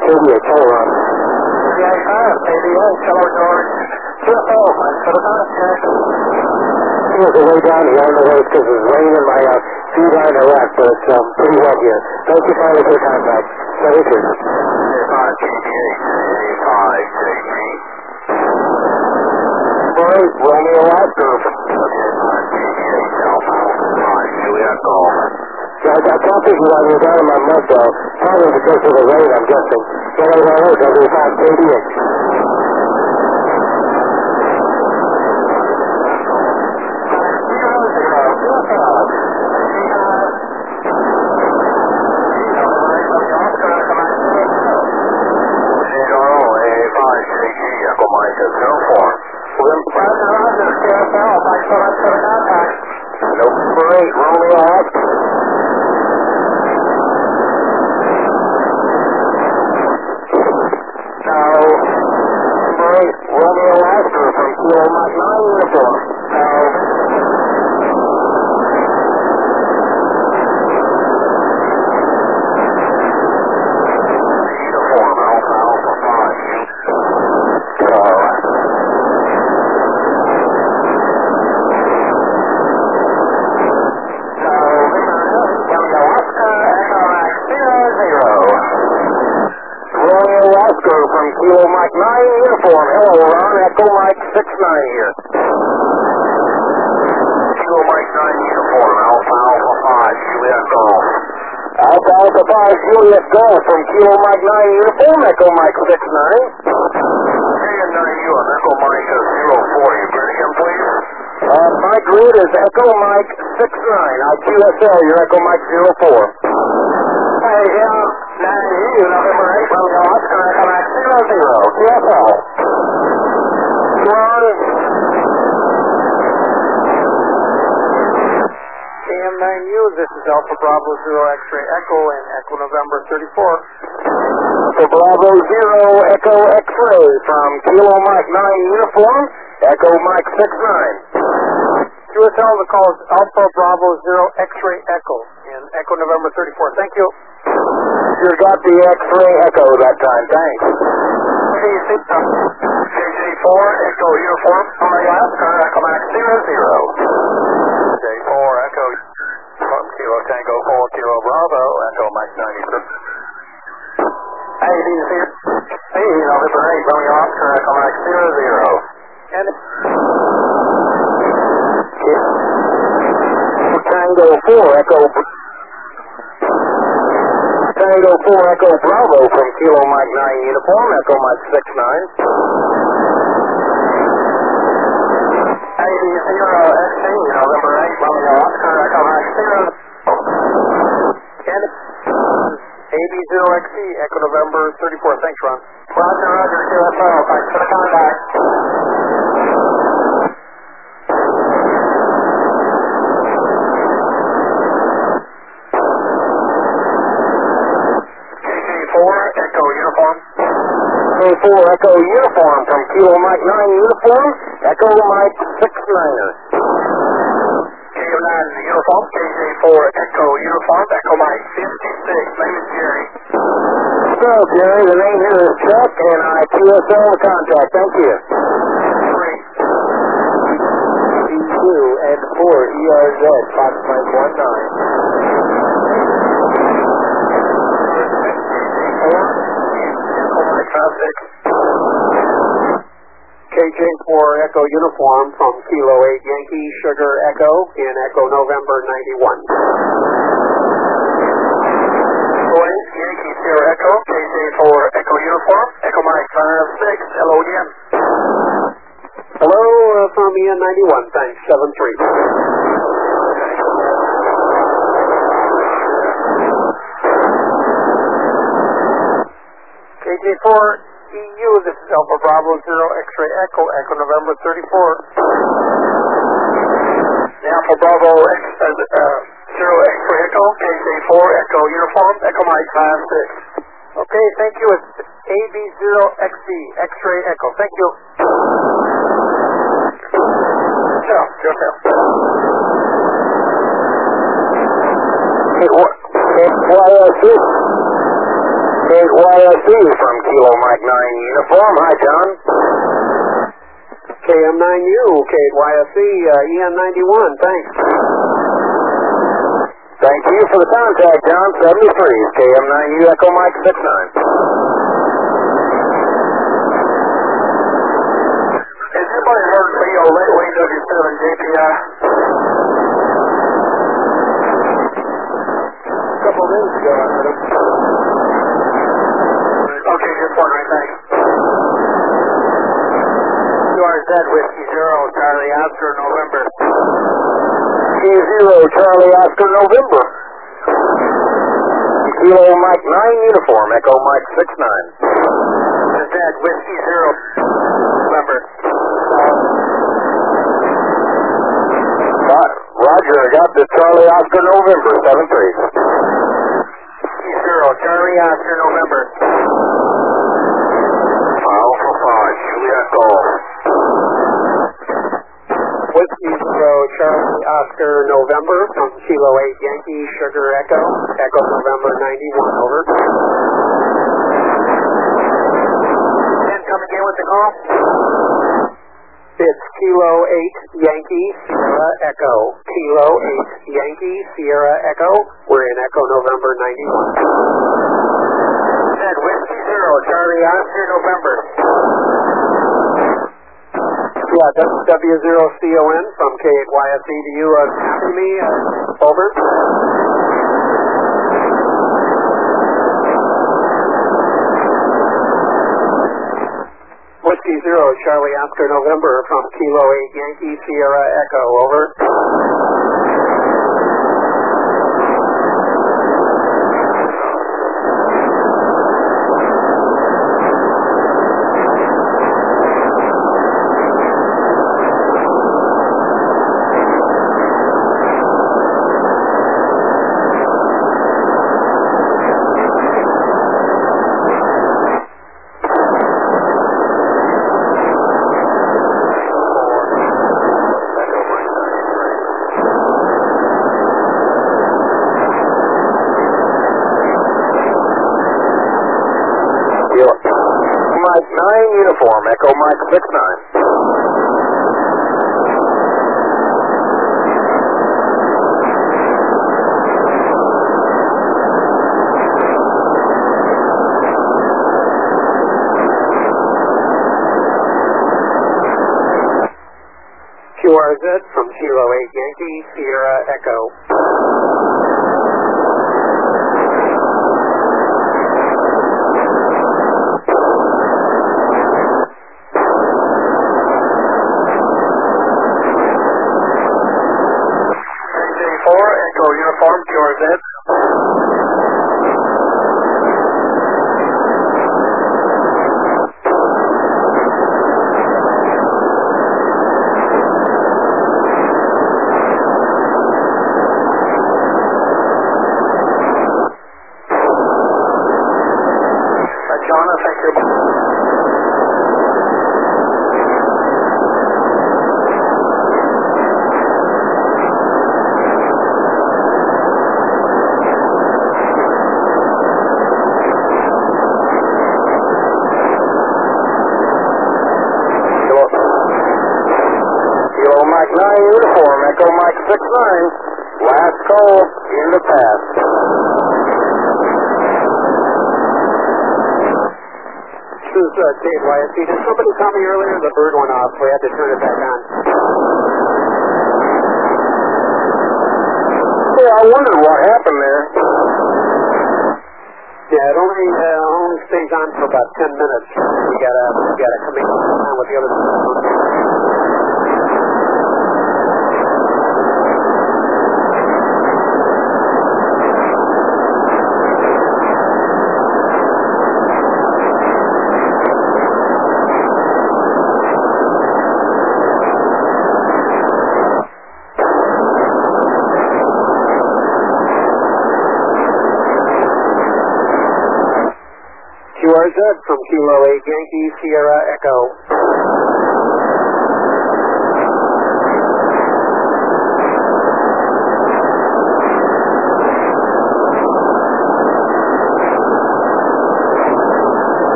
hold on. KDO, Hello George. QSL, thanks for the contact. Here's the way down here on the road because it's raining and my feet are in the wet, but it's pretty wet here. Thank you kindly for the contact. 72. 5JG. Great, Romeo Oscar. 5JG, Alpha 5, Juliet Golf. Yeah, I can't think why you're down in my mud though. Probably because of the rain, I'm guessing. Yeah, I'll do 588. Kilo Mike 9 uniform. Hello, Ron. Echo Mike 69 here. Kilo Mike 9 uniform. Alpha 5, Juliet Golf. Alpha 5, Juliet Golf from Kilo Mike 9 uniform. Echo Mike 69. And 9U on Echo Mike 04. You bring him, please? My grid is Echo Mike 69. QSL, you're Echo Mike 04. Hey, yeah. 9U, November 8, Romeo Oscar, Echo Mike 00. QSL. Ron. AM9U, this is Alpha Bravo 0 X-Ray Echo and Echo November 34. Alpha Bravo 0 Echo X-Ray from Kilo Mike 9 uniform. Echo Mike 69. QSL, the call is Alpha Bravo 0 X-Ray Echo and Echo November 34. Thank you. You got the X-Ray Echo that time. Thanks. KJ4 Echo uniform. Oscar, Echo Mike 00. J4 Echo from Kilo Tango 4 Kilo Bravo, Echo Mike 93. Hey, these here. Hey, November 8, Romeo Oscar, Echo Mike 00. And Tango 4 Echo Tango 4 Echo Bravo from Kilo Mike 9 uniform, Echo Mike 69. 80 XC, November 8, Romeo Oscar, Echo Mike 0. and AB0XC, Echo November 34. Thanks, Ron. Roger, QSL, thanks for the contact. Echo uniform. K4 Echo uniform from Kilo Mike 9 uniform, Echo Mike 69er. KO9 uniform, KJ4 Echo uniform, Echo Mike 56. Name is Jerry. So, Jerry, the name here is Chuck, and I QSL the contact. Thank you. 2 and 4 ERZ, Fox Mike 19. KJ4 Echo uniform from Kilo 8 Yankee Sugar Echo in Echo November 91. Yankee Sierra Echo, KJ4 Echo uniform, Echo Mike 56, LODM. Hello from EN 91, thanks, 73. KJ4 EU, this is Alpha Bravo 0 X-Ray Echo, Echo November 34. Alpha Bravo 0 X-Ray Echo, KJ4 Echo uniform, Echo Mike 56. Okay, thank you. It's AB0XC, X-Ray Echo. Thank you. Sure, yourself. KYSE from Kilo Mike 9 Uniform. Hi, John. KM9U, KYSE, EN91, thanks. Thank you for the contact, John. 73 is KM9U Echo Mike 69. Has anybody heard Leo lately, W7JPI? A couple of minutes ago, I heard him. Okay, just wondering, thanks. QRZ Whiskey Zero, Charlie Oscar, November. Q0 Charlie Oscar November. Kilo Mike 9 Uniform Echo Mike 69. QRZ Whiskey Zero, November. Roger, I got the Charlie Oscar November 73. Zero Charlie Oscar November. Alpha 5 Juliet Golf. Whiskey Zero Charlie Oscar November from Kilo 8 Yankee Sugar Echo. Echo November 91, over. And come again with the call. It's Kilo 8 Yankee Sierra Echo. Kilo 8 Yankee Sierra Echo. We're in Echo November 91. Said Whiskey Zero Charlie Oscar November. Yeah, W0CON from K8YSE. Do you copy me? Over. Whiskey Zero Charlie Oscar November from Kilo 8 Yankee Sierra Echo, over. Mike 9 Uniform Echo Mike 69. QRZ from Kilo 8 Yankee Sierra Echo. Echo Uniform QRZ. John, I think you're... Kilo Mike 9 Uniform Echo Mike 69. Last call in the past. This is Dave YSE. Did somebody call me earlier? The bird went off. We had to turn it back on. Yeah, I wondered what happened there. Yeah, it only stays on for about 10 minutes. We gotta come in on with the other. QRZ from Kilo 8 Yankee Sierra Echo.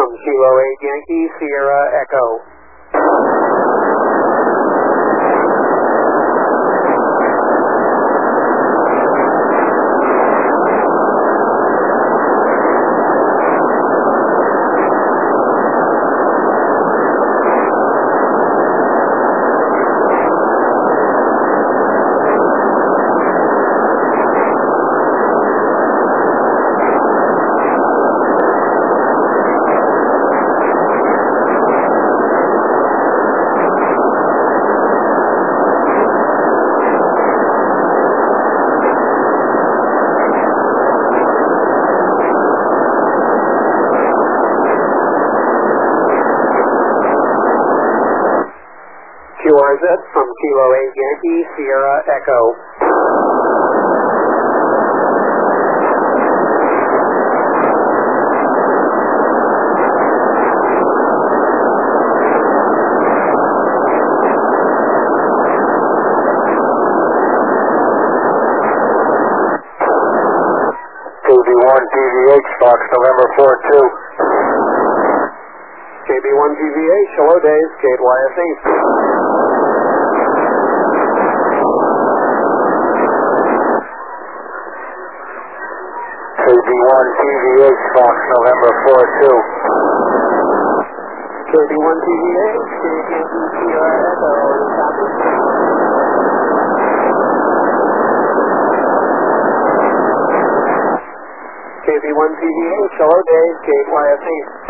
from Kilo 8 Yankee, Sierra Echo. QRZ from Kilo 8 Yankee, Sierra Echo. KB1 PVH, Fox November 42. KB1 PVH, hello days, Gate YSE. KB1 PVH, Fox November 42. KB1 PVH, Gate Yankee, Sierra Echo, copy. KB1 PVH, hello days, Gate YSE.